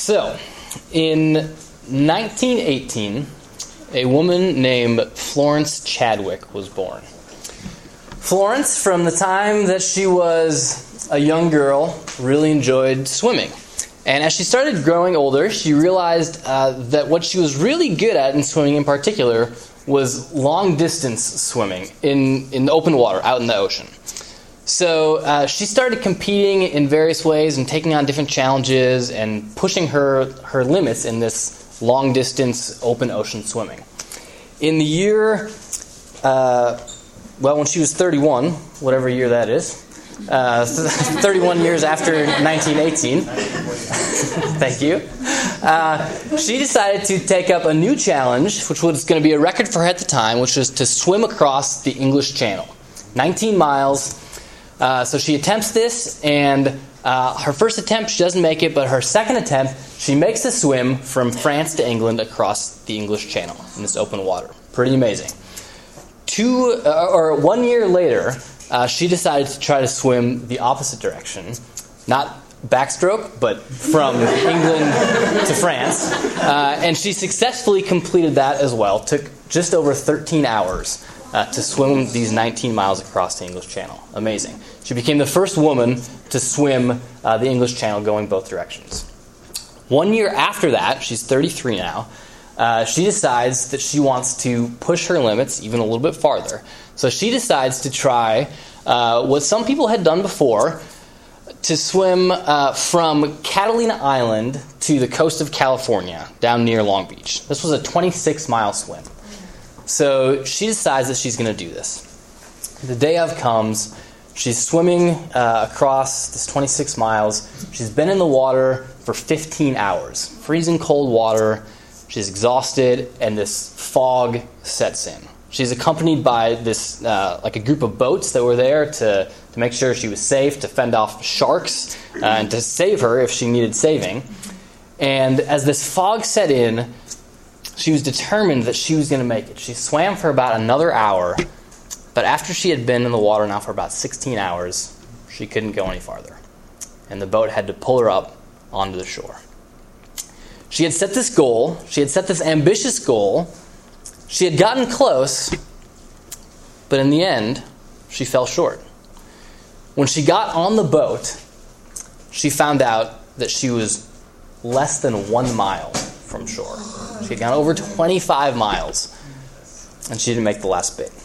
So, in 1918, a woman named Florence Chadwick was born. Florence, from the time that she was a young girl, really enjoyed swimming. And as she started growing older, she realized that what she was really good at in swimming in particular was long-distance swimming in open water, out in the ocean. So she started competing in various ways and taking on different challenges and pushing her limits in this long-distance open ocean swimming. In the year, when she was 31, whatever year that is, 31 years after 1918, thank you, she decided to take up a new challenge, which was going to be a record for her at the time, which was to swim across the English Channel. 19 miles. So she attempts this, and her first attempt, she doesn't make it, but her second attempt, she makes the swim from France to England across the English Channel in this open water. Pretty amazing. 1 year later, she decided to try to swim the opposite direction. Not backstroke, but from England to France. And she successfully completed that as well. Took just over 13 hours to swim these 19 miles across the English Channel. Amazing. She became the first woman to swim the English Channel going both directions. 1 year after that, she's 33 now, she decides that she wants to push her limits even a little bit farther. So she decides to try what some people had done before, to swim from Catalina Island to the coast of California, down near Long Beach. This was a 26-mile swim. So she decides that she's going to do this. The day of comes. She's swimming across this 26 miles. She's been in the water for 15 hours. Freezing cold water. She's exhausted, and this fog sets in. She's accompanied by this, like a group of boats that were there to make sure she was safe, to fend off sharks, and to save her if she needed saving. And as this fog set in, she was determined that she was going to make it. She swam for about another hour, but after she had been in the water now for about 16 hours, she couldn't go any farther. And the boat had to pull her up onto the shore. She had set this goal. She had set this ambitious goal. She had gotten close, but in the end, she fell short. When she got on the boat, she found out that she was less than 1 mile from shore. She had gone over 25 miles, and she didn't make the last bit.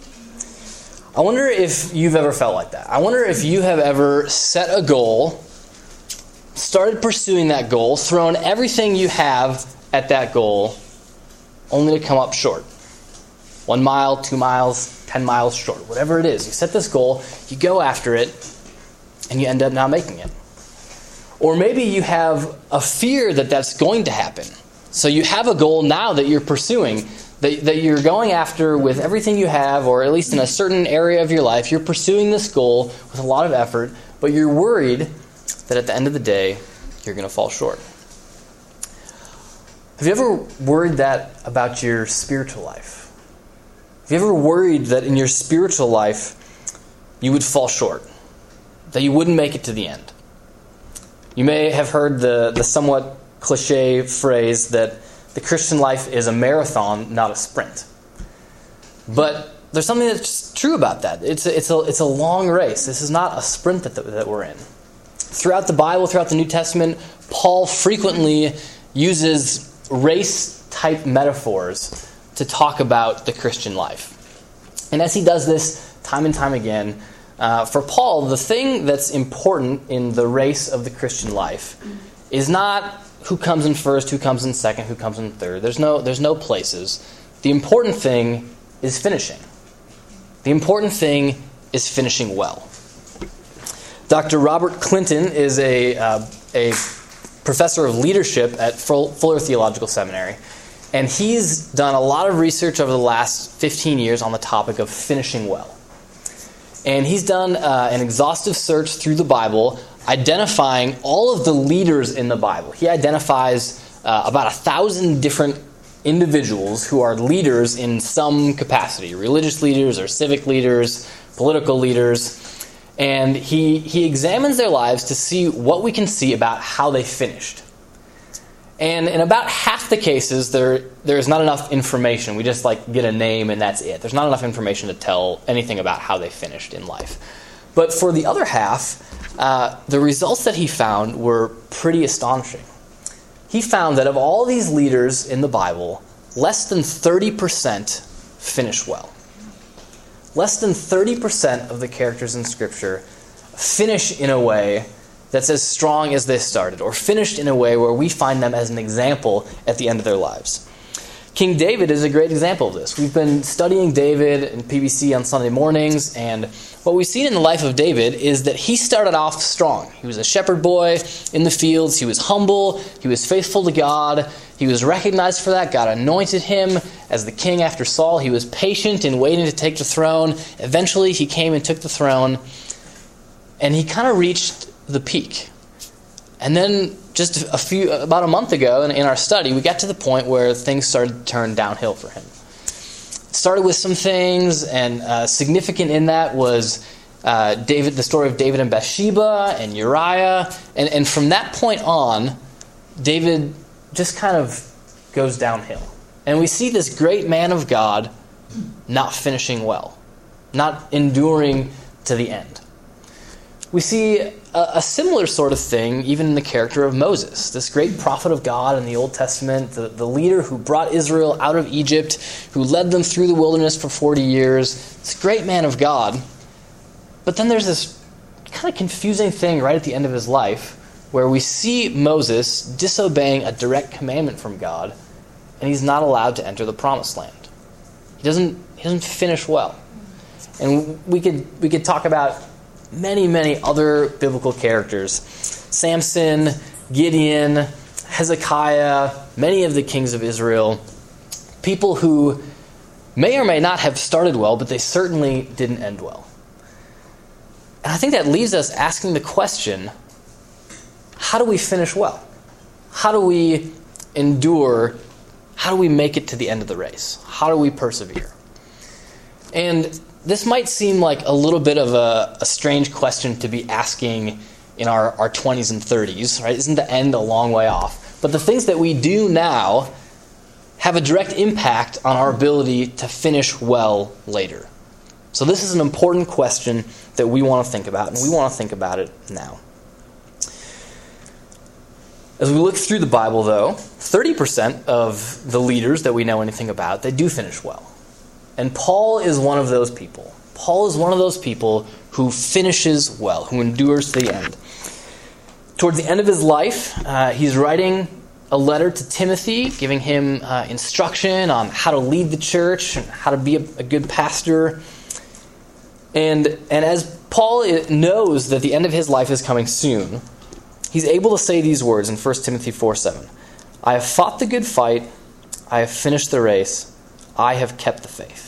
I wonder if you've ever felt like that. I wonder if you have ever set a goal, started pursuing that goal, thrown everything you have at that goal, only to come up short. 1 mile, 2 miles, 10 miles short, whatever it is. You set this goal, you go after it, and you end up not making it. Or maybe you have a fear that that's going to happen. So you have a goal now that you're pursuing, that you're going after with everything you have, or at least in a certain area of your life. You're pursuing this goal with a lot of effort, but you're worried that at the end of the day, you're going to fall short. Have you ever worried that about your spiritual life? Have you ever worried that in your spiritual life, you would fall short? That you wouldn't make it to the end? You may have heard the somewhat cliche phrase that the Christian life is a marathon, not a sprint. But there's something that's true about that. It's a long race. This is not a sprint that we're in. Throughout the Bible, throughout the New Testament, Paul frequently uses race-type metaphors to talk about the Christian life. And as he does this time and time again, for Paul, the thing that's important in the race of the Christian life is not who comes in first, who comes in second, who comes in third. There's no places. The important thing is finishing. The important thing is finishing well. Dr. Robert Clinton is a professor of leadership at Fuller Theological Seminary, and he's done a lot of research over the last 15 years on the topic of finishing well. And he's done an exhaustive search through the Bible, identifying all of the leaders in the Bible. He identifies about 1,000 different individuals who are leaders in some capacity, religious leaders or civic leaders, political leaders, and he examines their lives to see what we can see about how they finished. And in about half the cases, there is not enough information. We just get a name and that's it. There's not enough information to tell anything about how they finished in life. But for the other half, the results that he found were pretty astonishing. He found that of all these leaders in the Bible, less than 30% finish well. Less than 30% of the characters in Scripture finish in a way that's as strong as they started, or finished in a way where we find them as an example at the end of their lives. King David is a great example of this. We've been studying David in PBC on Sunday mornings, and what we've seen in the life of David is that he started off strong. He was a shepherd boy in the fields. He was humble. He was faithful to God. He was recognized for that. God anointed him as the king after Saul. He was patient in waiting to take the throne. Eventually, he came and took the throne, and he kind of reached the peak. And then just about a month ago in our study, we got to the point where things started to turn downhill for him. It started with some things, and significant in that was the story of David and Bathsheba and Uriah. And from that point on, David just kind of goes downhill. And we see this great man of God not finishing well, not enduring to the end. We see a similar sort of thing even in the character of Moses, this great prophet of God in the Old Testament, the leader who brought Israel out of Egypt, who led them through the wilderness for 40 years, this great man of God. But then there's this kind of confusing thing right at the end of his life where we see Moses disobeying a direct commandment from God, and he's not allowed to enter the promised land. He doesn't finish well. And we could talk about many other biblical characters. Samson, Gideon, Hezekiah, many of the kings of Israel. People who may or may not have started well, but they certainly didn't end well. And I think that leaves us asking the question, how do we finish well? How do we endure? How do we make it to the end of the race? How do we persevere? And this might seem like a little bit of a strange question to be asking in our 20s and 30s, right? Isn't the end a long way off? But the things that we do now have a direct impact on our ability to finish well later. So this is an important question that we want to think about, and we want to think about it now. As we look through the Bible, though, 30% of the leaders that we know anything about, they do finish well. And Paul is one of those people. Paul is one of those people who finishes well, who endures to the end. Towards the end of his life, he's writing a letter to Timothy, giving him instruction on how to lead the church, and how to be a good pastor. And as Paul knows that the end of his life is coming soon, he's able to say these words in 1 Timothy 4:7. I have fought the good fight, I have finished the race, I have kept the faith.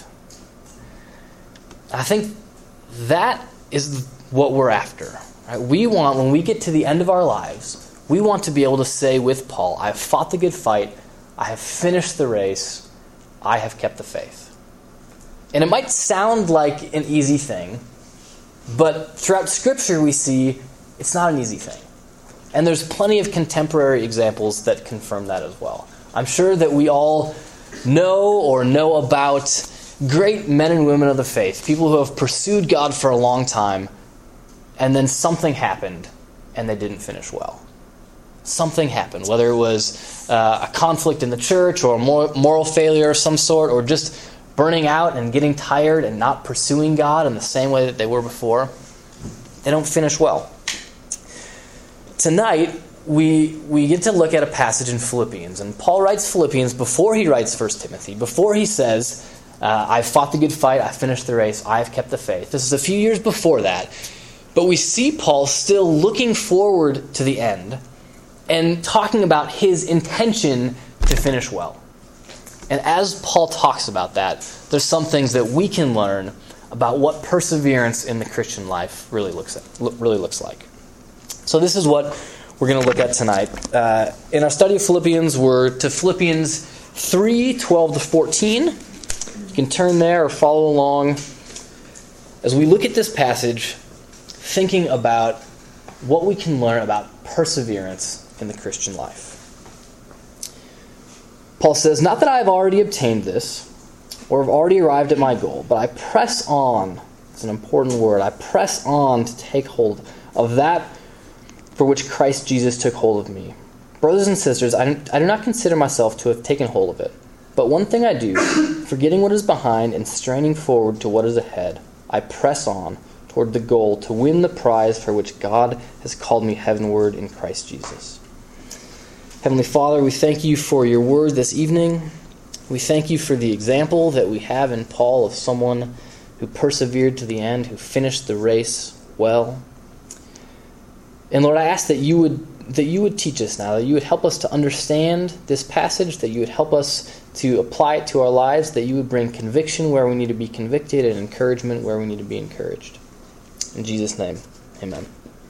I think that is what we're after. Right? We want, when we get to the end of our lives, we want to be able to say with Paul, I have fought the good fight, I have finished the race, I have kept the faith. And it might sound like an easy thing, but throughout Scripture we see it's not an easy thing. And there's plenty of contemporary examples that confirm that as well. I'm sure that we all know about great men and women of the faith, people who have pursued God for a long time, and then something happened and they didn't finish well. Something happened, whether it was a conflict in the church or a moral failure of some sort, or just burning out and getting tired and not pursuing God in the same way that they were before. They don't finish well. Tonight, we get to look at a passage in Philippians, and Paul writes Philippians before he writes 1 Timothy, before he says, I've fought the good fight, I've finished the race, I've kept the faith. This is a few years before that. But we see Paul still looking forward to the end and talking about his intention to finish well. And as Paul talks about that, there's some things that we can learn about what perseverance in the Christian life really looks like. So this is what we're going to look at tonight. In our study of Philippians, we're to Philippians 3:12-14. You can turn there or follow along as we look at this passage, thinking about what we can learn about perseverance in the Christian life. Paul says, "Not that I have already obtained this, or have already arrived at my goal, but I press on." It's an important word. I press on to take hold of that for which Christ Jesus took hold of me. Brothers and sisters, I do not consider myself to have taken hold of it. But one thing I do, forgetting what is behind and straining forward to what is ahead, I press on toward the goal to win the prize for which God has called me heavenward in Christ Jesus. Heavenly Father, we thank you for your word this evening. We thank you for the example that we have in Paul of someone who persevered to the end, who finished the race well. And Lord, I ask that you would teach us now, that you would help us to understand this passage, that you would help us to apply it to our lives, that you would bring conviction where we need to be convicted and encouragement where we need to be encouraged. In Jesus' name, amen.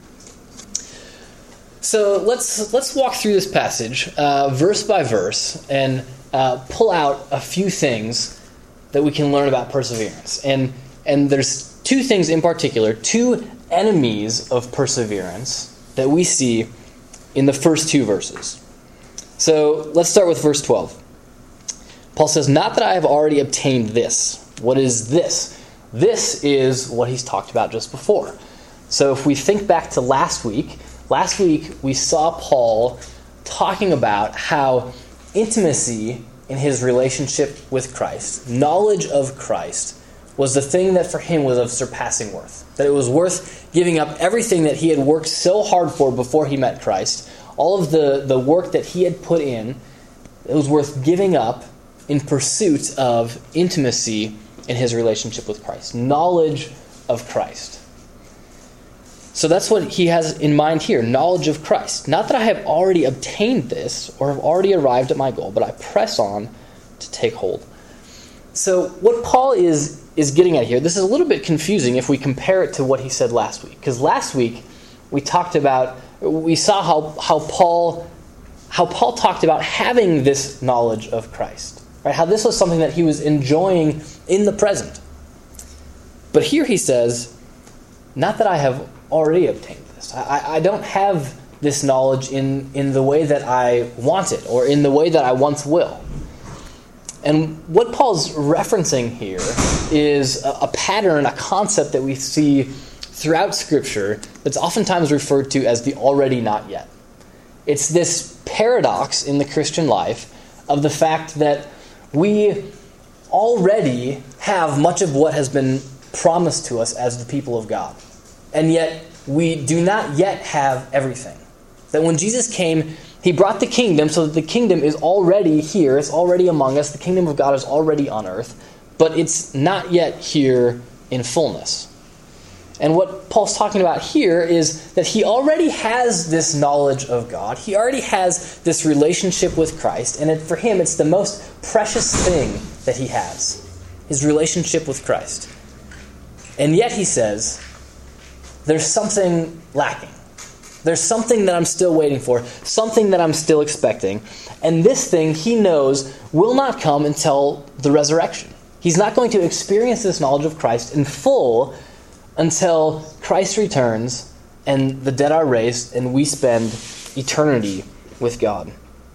So let's walk through this passage verse by verse and pull out a few things that we can learn about perseverance. And there's two things in particular, two enemies of perseverance that we see in the first two verses. So let's start with verse 12. Paul says, "Not that I have already obtained this." What is this? This is what he's talked about just before. So if we think back to last week we saw Paul talking about how intimacy in his relationship with Christ, knowledge of Christ, was the thing that for him was of surpassing worth. That it was worth giving up everything that he had worked so hard for before he met Christ. All of the work that he had put in, it was worth giving up in pursuit of intimacy in his relationship with Christ. Knowledge of Christ. So that's what he has in mind here, knowledge of Christ. Not that I have already obtained this or have already arrived at my goal, but I press on to take hold. So what Paul is getting at here, this is a little bit confusing if we compare it to what he said last week. Because last week we saw how Paul talked about having this knowledge of Christ. Right? How this was something that he was enjoying in the present. But here he says, not that I have already obtained this. I don't have this knowledge in the way that I want it, or in the way that I once will. And what Paul's referencing here is a pattern, a concept that we see throughout Scripture that's oftentimes referred to as the already not yet. It's this paradox in the Christian life of the fact that we already have much of what has been promised to us as the people of God. And yet, we do not yet have everything. That when Jesus came, he brought the kingdom so that the kingdom is already here, it's already among us, the kingdom of God is already on earth, but it's not yet here in fullness. And what Paul's talking about here is that he already has this knowledge of God. He already has this relationship with Christ. And for him, it's the most precious thing that he has. His relationship with Christ. And yet he says, there's something lacking. There's something that I'm still waiting for. Something that I'm still expecting. And this thing, he knows, will not come until the resurrection. He's not going to experience this knowledge of Christ in full until Christ returns and the dead are raised and we spend eternity with God.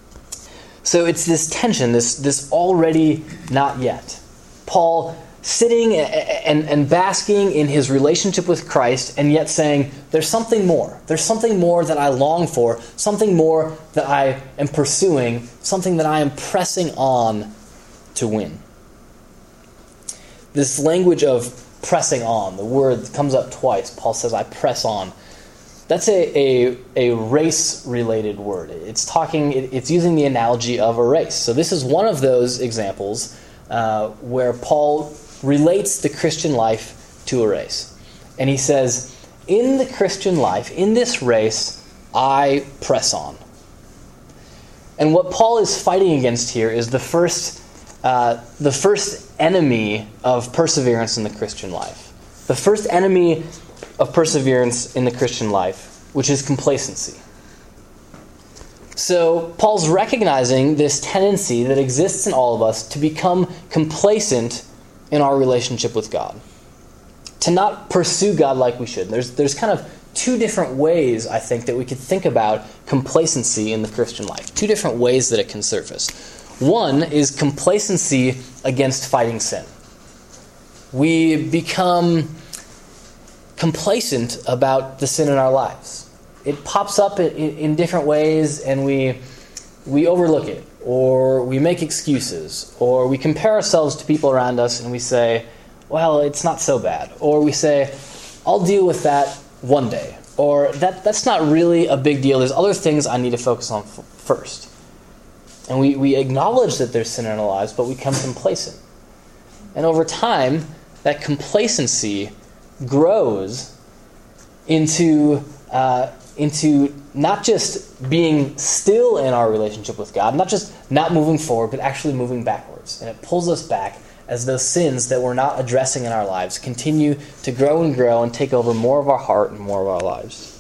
So it's this tension, this already not yet. Paul sitting and basking in his relationship with Christ and yet saying, there's something more. There's something more that I long for, something more that I am pursuing, something that I am pressing on to win. This language of pressing on, the word comes up twice. Paul says, I press on. That's a race-related word. It's using the analogy of a race. So this is one of those examples where Paul relates the Christian life to a race. And he says, in the Christian life, in this race, I press on. And what Paul is fighting against here is the first enemy of perseverance in the Christian life. The first enemy of perseverance in the Christian life, which is complacency. So Paul's recognizing this tendency that exists in all of us to become complacent in our relationship with God. To not pursue God like we should. There's kind of two different ways, I think, that we could think about complacency in the Christian life. Two different ways that it can surface. One is complacency against fighting sin. We become complacent about the sin in our lives. It pops up in different ways, and we overlook it, or we make excuses, or we compare ourselves to people around us and we say, well, it's not so bad. Or we say, I'll deal with that one day. Or that's not really a big deal. There's other things I need to focus on first. And we acknowledge that there's sin in our lives, but we become complacent. And over time, that complacency grows into not just being still in our relationship with God, not just not moving forward, but actually moving backwards. And it pulls us back as those sins that we're not addressing in our lives continue to grow and take over more of our heart and more of our lives.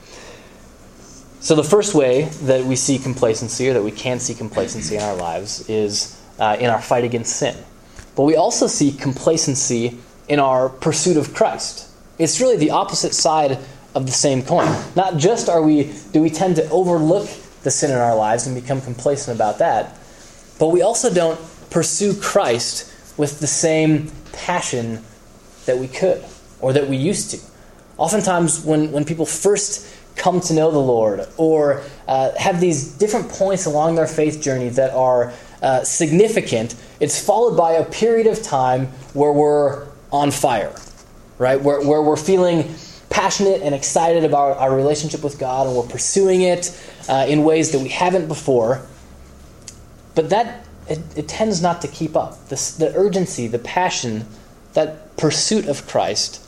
So the first way that we see complacency, or that we can see complacency in our lives, is in our fight against sin. But we also see complacency in our pursuit of Christ. It's really the opposite side of the same coin. Not just do we tend to overlook the sin in our lives and become complacent about that, but we also don't pursue Christ with the same passion that we could, or that we used to. Oftentimes when people first come to know the Lord, or have these different points along their faith journey that are significant, it's followed by a period of time where we're on fire, right? Where we're feeling passionate and excited about our relationship with God, and we're pursuing it in ways that we haven't before. But that it tends not to keep up. The urgency, the passion, that pursuit of Christ,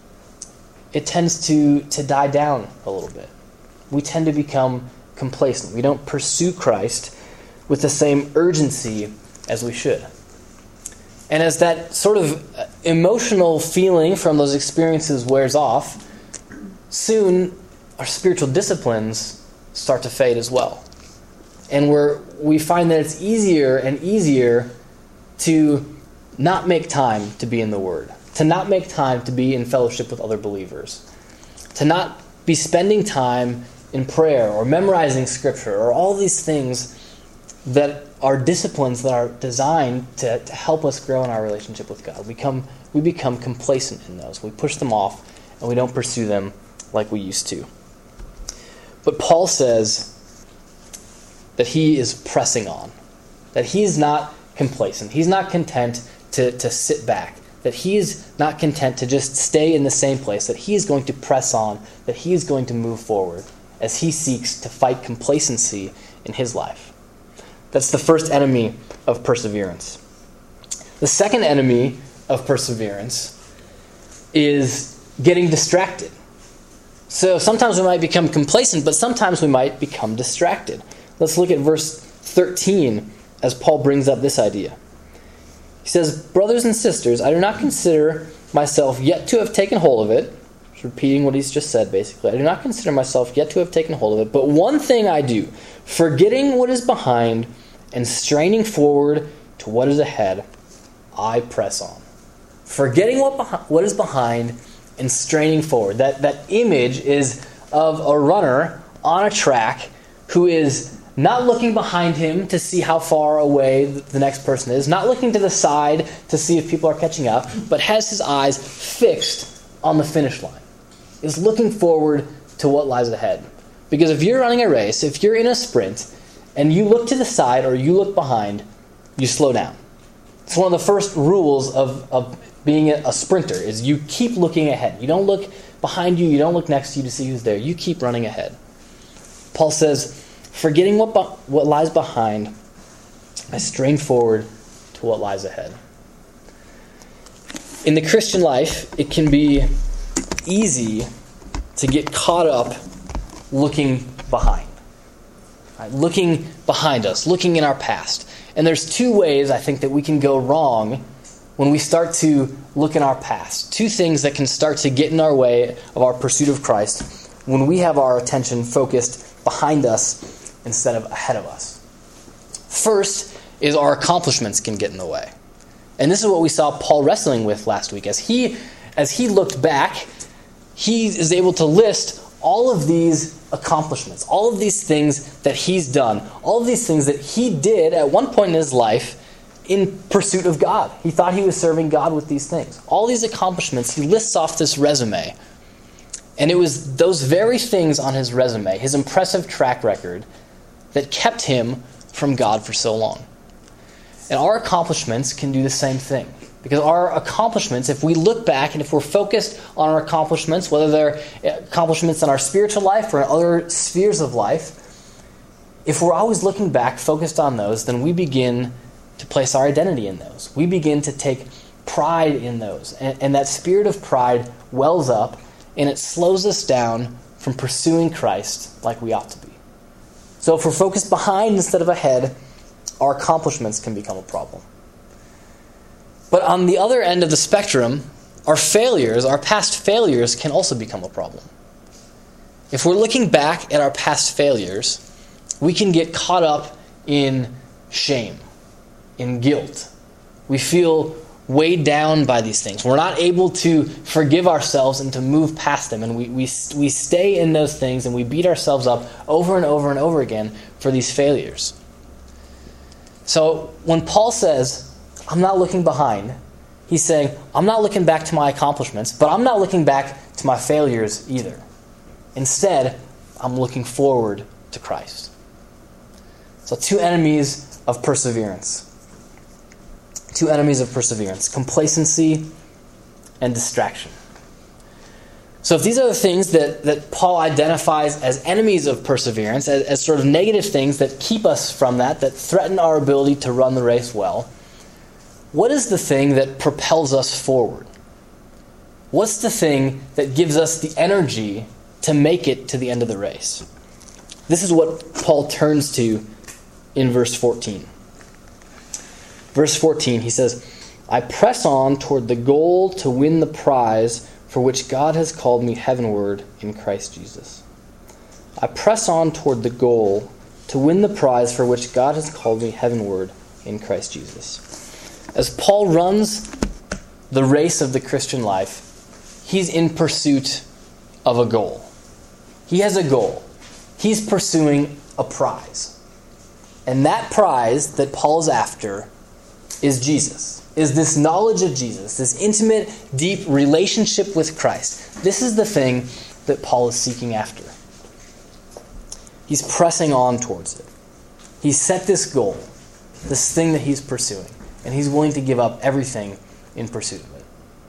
it tends to die down a little bit. We tend to become complacent. We don't pursue Christ with the same urgency as we should. And as that sort of emotional feeling from those experiences wears off, soon our spiritual disciplines start to fade as well. And we find that it's easier and easier to not make time to be in the Word, to not make time to be in fellowship with other believers, to not be spending time in prayer or memorizing Scripture, or all these things that are disciplines that are designed to help us grow in our relationship with God. We become complacent in those. We push them off, and we don't pursue them like we used to. But Paul says that he is pressing on, that he's not complacent. He's not content to sit back, that he's not content to just stay in the same place, that he is going to press on, that he is going to move forward as he seeks to fight complacency in his life. That's the first enemy of perseverance. The second enemy of perseverance is getting distracted. So sometimes we might become complacent, but sometimes we might become distracted. Let's look at verse 13 as Paul brings up this idea. He says, "Brothers and sisters, I do not consider myself yet to have taken hold of it." He's repeating what he's just said, basically. "I do not consider myself yet to have taken hold of it, but one thing I do, forgetting what is behind and straining forward to what is ahead, I press on." Forgetting what is behind and straining forward. That image is of a runner on a track who is not looking behind him to see how far away the next person is, not looking to the side to see if people are catching up, but has his eyes fixed on the finish line, is looking forward to what lies ahead. Because if you're running a race, if you're in a sprint, and you look to the side or you look behind, you slow down. It's one of the first rules of being a sprinter, is you keep looking ahead. You don't look behind you, you don't look next to you to see who's there. You keep running ahead. Paul says, forgetting what lies behind, I strain forward to what lies ahead. In the Christian life, it can be easy to get caught up looking behind. Right? Looking behind us, looking in our past. And there's two ways, I think, that we can go wrong when we start to look in our past. Two things that can start to get in our way of our pursuit of Christ when we have our attention focused behind us instead of ahead of us. First is our accomplishments can get in the way. And this is what we saw Paul wrestling with last week. As he looked back, he is able to list all of these accomplishments, all of these things that he's done, all of these things that he did at one point in his life in pursuit of God. He thought he was serving God with these things. All these accomplishments, he lists off this resume. And it was those very things on his resume, his impressive track record, that kept him from God for so long. And our accomplishments can do the same thing. Because our accomplishments, if we look back and if we're focused on our accomplishments, whether they're accomplishments in our spiritual life or in other spheres of life, if we're always looking back, focused on those, then we begin to place our identity in those. We begin to take pride in those. And that spirit of pride wells up and it slows us down from pursuing Christ like we ought to be. So if we're focused behind instead of ahead, our accomplishments can become a problem. But on the other end of the spectrum, our failures, our past failures, can also become a problem. If we're looking back at our past failures, we can get caught up in shame, in guilt. We feel weighed down by these things. We're not able to forgive ourselves and to move past them. And we stay in those things and we beat ourselves up over and over and over again for these failures. So when Paul says, I'm not looking behind, he's saying, I'm not looking back to my accomplishments, but I'm not looking back to my failures either. Instead, I'm looking forward to Christ. So two enemies of perseverance. Two enemies of perseverance: complacency and distraction. So if these are the things that Paul identifies as enemies of perseverance, as sort of negative things that keep us from that threaten our ability to run the race well, what is the thing that propels us forward? What's the thing that gives us the energy to make it to the end of the race? This is what Paul turns to in verse 14. Verse 14, he says, I press on toward the goal to win the prize for which God has called me heavenward in Christ Jesus. I press on toward the goal to win the prize for which God has called me heavenward in Christ Jesus. As Paul runs the race of the Christian life, he's in pursuit of a goal. He has a goal. He's pursuing a prize. And that prize that Paul is after is Jesus, is this knowledge of Jesus, this intimate, deep relationship with Christ. This is the thing that Paul is seeking after. He's pressing on towards it. He's set this goal, this thing that he's pursuing, and he's willing to give up everything in pursuit of it.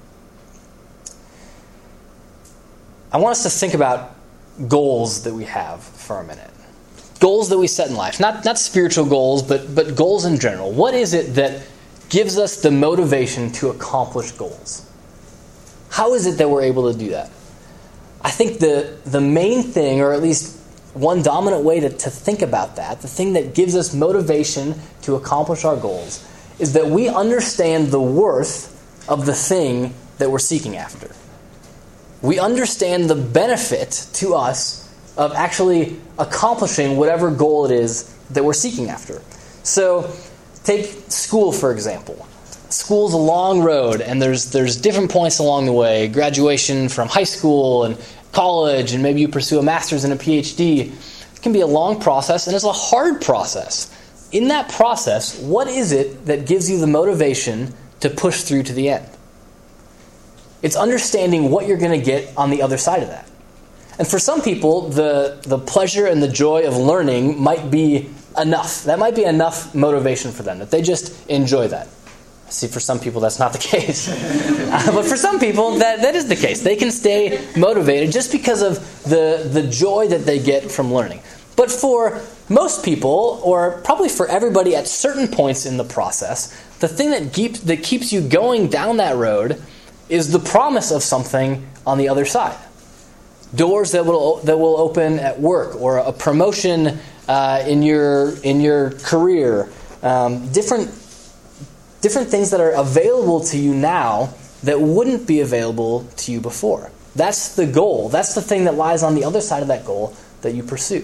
I want us to think about goals that we have for a minute. Goals that we set in life. Not spiritual goals, but goals in general. What is it that gives us the motivation to accomplish goals? How is it that we're able to do that? I think the main thing, or at least one dominant way to think about that, the thing that gives us motivation to accomplish our goals, is that we understand the worth of the thing that we're seeking after. We understand the benefit to us of actually accomplishing whatever goal it is that we're seeking after. So, take school, for example. School's a long road, and there's different points along the way. Graduation from high school and college, and maybe you pursue a master's and a PhD. It can be a long process, and it's a hard process. In that process, what is it that gives you the motivation to push through to the end? It's understanding what you're going to get on the other side of that. And for some people, the pleasure and the joy of learning might be enough. That might be enough motivation for them, that they just enjoy that. See, for some people, that's not the case. But for some people, that is the case. They can stay motivated just because of the joy that they get from learning. But for most people, or probably for everybody at certain points in the process, the thing that keeps you going down that road is the promise of something on the other side. Doors that will open at work, or a promotion in your career, different things that are available to you now that wouldn't be available to you before. That's the goal. That's the thing that lies on the other side of that goal that you pursue.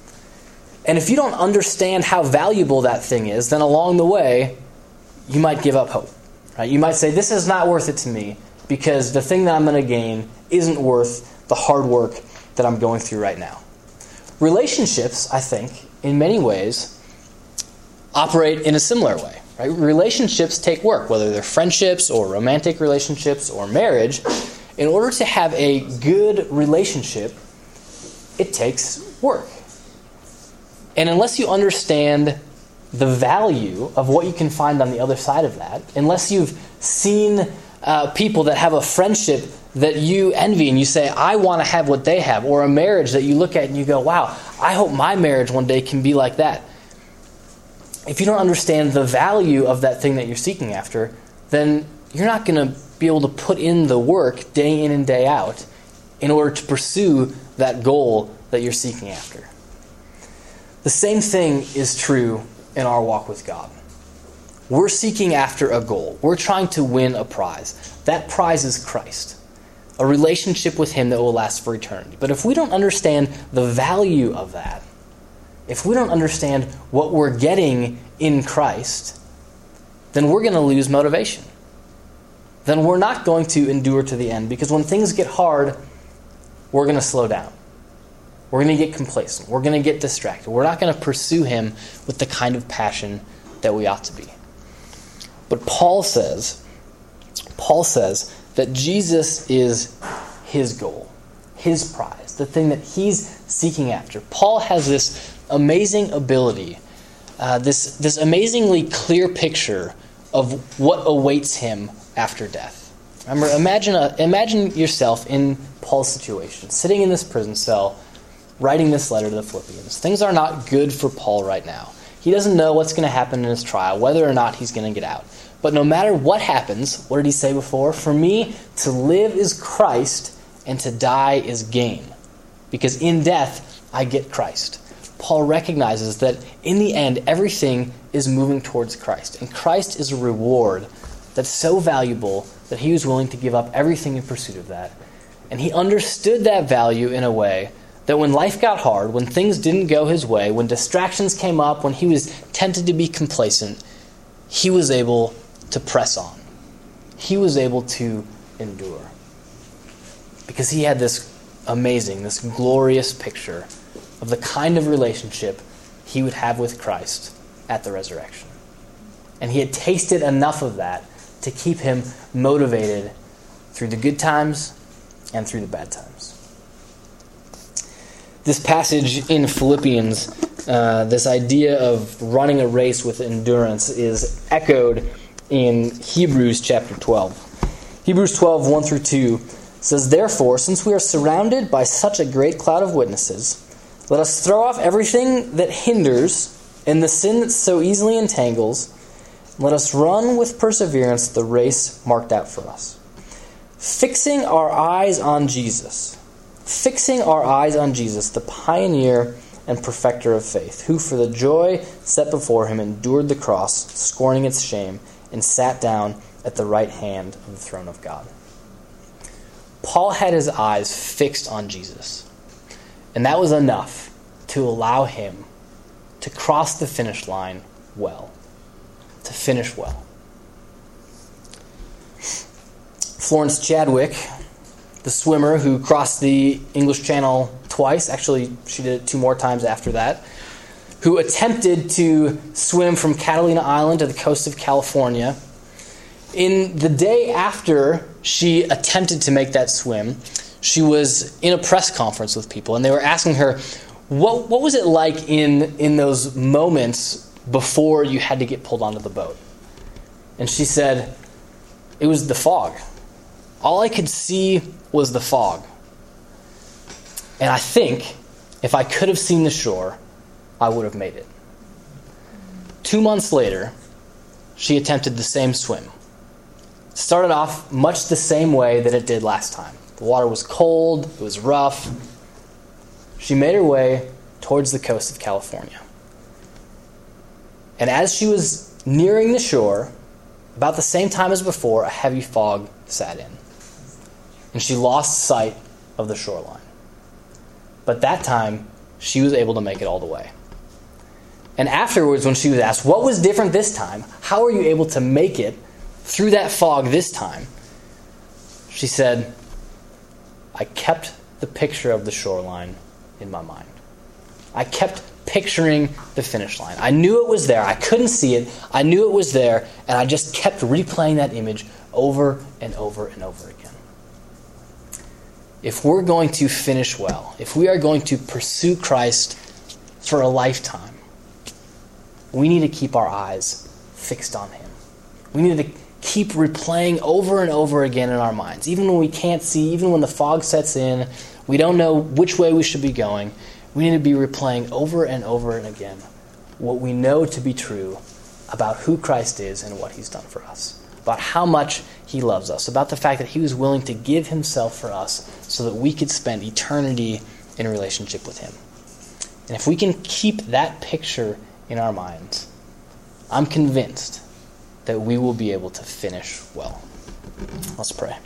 And if you don't understand how valuable that thing is, then along the way, you might give up hope. Right? You might say, this is not worth it to me because the thing that I'm going to gain isn't worth the hard work that I'm going through right now. Relationships, I think, in many ways, operate in a similar way. Right? Relationships take work, whether they're friendships or romantic relationships or marriage. In order to have a good relationship, it takes work. And unless you understand the value of what you can find on the other side of that, unless you've seen people that have a friendship that you envy and you say, I want to have what they have, or a marriage that you look at and you go, wow, I hope my marriage one day can be like that. If you don't understand the value of that thing that you're seeking after, then you're not going to be able to put in the work day in and day out in order to pursue that goal that you're seeking after. The same thing is true in our walk with God. We're seeking after a goal. We're trying to win a prize. That prize is Christ, a relationship with Him that will last for eternity. But if we don't understand the value of that, if we don't understand what we're getting in Christ, then we're going to lose motivation. Then we're not going to endure to the end, because when things get hard, we're going to slow down. We're going to get complacent. We're going to get distracted. We're not going to pursue Him with the kind of passion that we ought to be. But Paul says that Jesus is his goal, his prize, the thing that he's seeking after. Paul has this amazing ability, this amazingly clear picture of what awaits him after death. Remember, imagine yourself in Paul's situation, sitting in this prison cell, writing this letter to the Philippians. Things are not good for Paul right now. He doesn't know what's going to happen in his trial, whether or not he's going to get out. But no matter what happens, what did he say before? For me, to live is Christ, and to die is gain. Because in death, I get Christ. Paul recognizes that in the end, everything is moving towards Christ. And Christ is a reward that's so valuable that he was willing to give up everything in pursuit of that. And he understood that value in a way that when life got hard, when things didn't go his way, when distractions came up, when he was tempted to be complacent, he was able to press on. He was able to endure. Because he had this amazing, this glorious picture of the kind of relationship he would have with Christ at the resurrection. And he had tasted enough of that to keep him motivated through the good times and through the bad times. This passage in Philippians, this idea of running a race with endurance, is echoed in Hebrews chapter 12. Hebrews 12, 1 through 2 says, Therefore, since we are surrounded by such a great cloud of witnesses, let us throw off everything that hinders and the sin that so easily entangles, and let us run with perseverance the race marked out for us. Fixing our eyes on Jesus, the pioneer and perfecter of faith, who for the joy set before him endured the cross, scorning its shame, and sat down at the right hand of the throne of God. Paul had his eyes fixed on Jesus, and that was enough to allow him to cross the finish line well, to finish well. Florence Chadwick, the swimmer who crossed the English Channel twice, actually she did it 2 more times after that, who attempted to swim from Catalina Island to the coast of California. In the day after she attempted to make that swim, she was in a press conference with people, and they were asking her, what was it like in those moments before you had to get pulled onto the boat? And she said, it was the fog. All I could see was the fog. And I think if I could have seen the shore, I would have made it. 2 months later, she attempted the same swim. Started off much the same way that it did last time. The water was cold, it was rough. She made her way towards the coast of California. And as she was nearing the shore, about the same time as before, a heavy fog sat in. And she lost sight of the shoreline. But that time, she was able to make it all the way. And afterwards, when she was asked, what was different this time? How were you able to make it through that fog this time? She said, I kept the the picture of the shoreline in my mind. I kept picturing the finish line. I knew it was there. I couldn't see it. I knew it was there, and I just kept replaying that image over and over and over again. If we're going to finish well, if we are going to pursue Christ for a lifetime, we need to keep our eyes fixed on Him. We need to keep replaying over and over again in our minds. Even when we can't see, even when the fog sets in, we don't know which way we should be going, we need to be replaying over and over and again what we know to be true about who Christ is and what He's done for us, about how much He loves us, about the fact that He was willing to give Himself for us so that we could spend eternity in relationship with Him. And if we can keep that picture in our minds, I'm convinced that we will be able to finish well. Let's pray.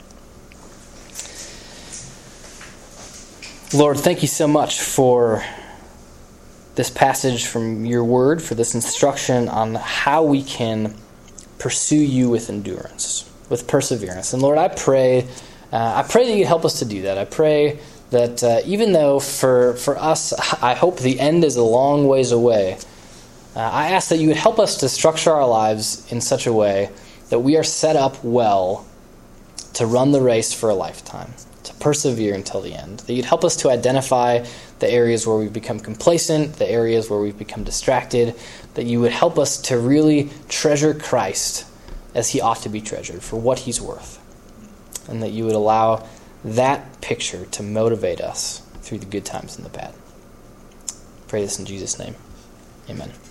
Lord, thank you so much for this passage from your word, for this instruction on how we can pursue you with endurance, with perseverance. And Lord, I pray that you help us to do that. I pray that even though for us, I hope the end is a long ways away, I ask that you would help us to structure our lives in such a way that we are set up well to run the race for a lifetime, to persevere until the end. That you'd help us to identify the areas where we've become complacent, the areas where we've become distracted, that you would help us to really treasure Christ as He ought to be treasured, for what He's worth. And that you would allow that picture to motivate us through the good times and the bad. Pray this in Jesus' name. Amen.